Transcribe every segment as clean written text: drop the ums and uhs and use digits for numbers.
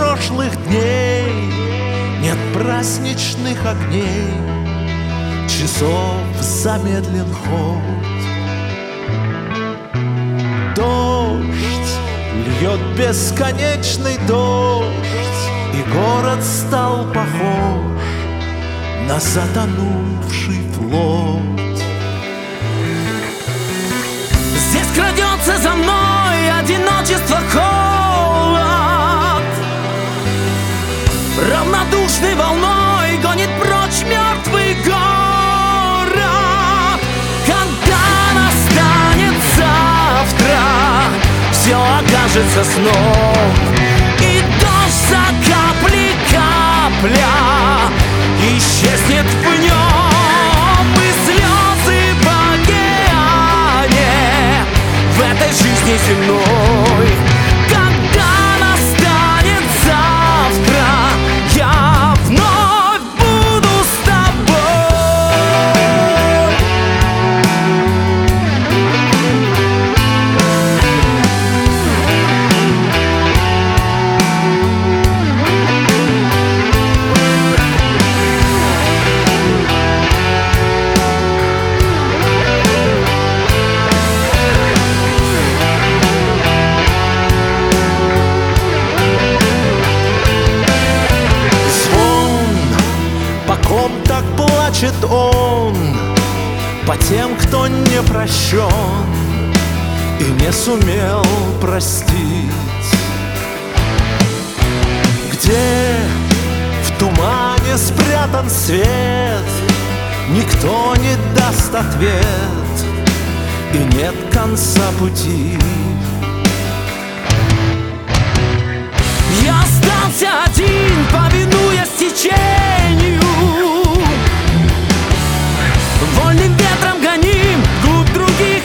прошлых дней, нет праздничных огней, часов замедлен ход. Дождь льет бесконечный дождь, и город стал похож на затонувший флот. Здесь крадется за мной одиночество, холод, равнодушной волной гонит прочь мертвый город. Когда настанет завтра, все окажется сном, и дождь за каплей капля исчезнет в нем, и слезы в океане в этой жизни земной. Когда настанет завтра, я вновь буду с тобой. Так плачет он по тем, кто не прощен и не сумел простить. Где в тумане спрятан свет, никто не даст ответ, и нет конца пути. Я остался один, повинуясь течению, вольным ветром гоним вглубь других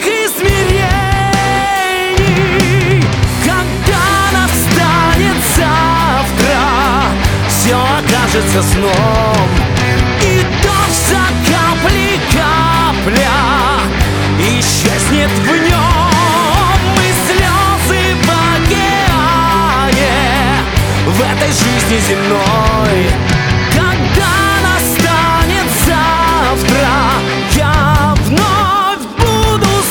измерений. Когда настанет завтра, все окажется сном, и дождь за каплей капля исчезнет в нем, и слезы в океане в этой жизни земной. Когда настанет завтра, я вновь буду с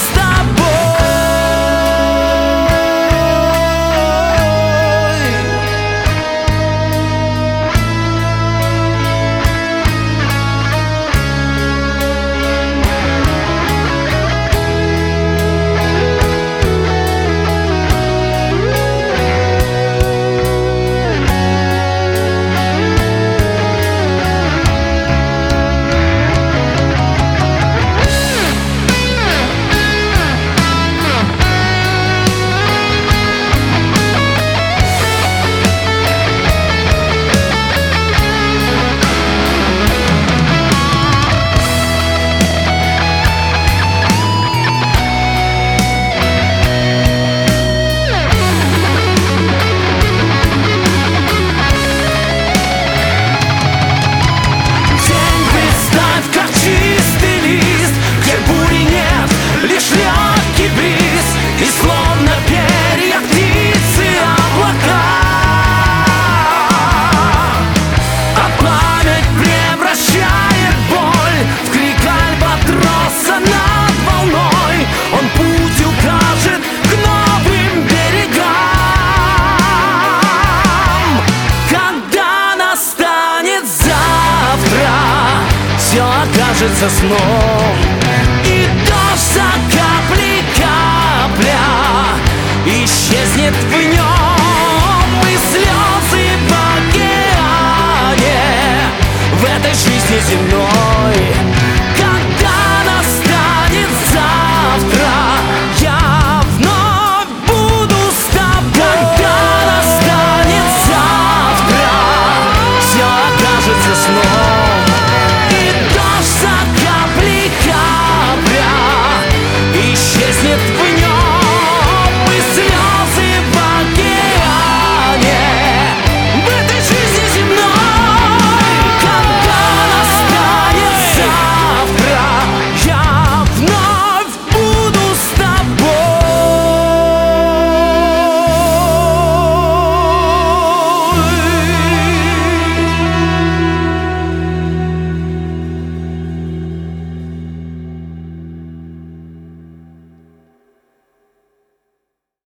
окажется сном, и дождь за каплей капля исчезнет в нем.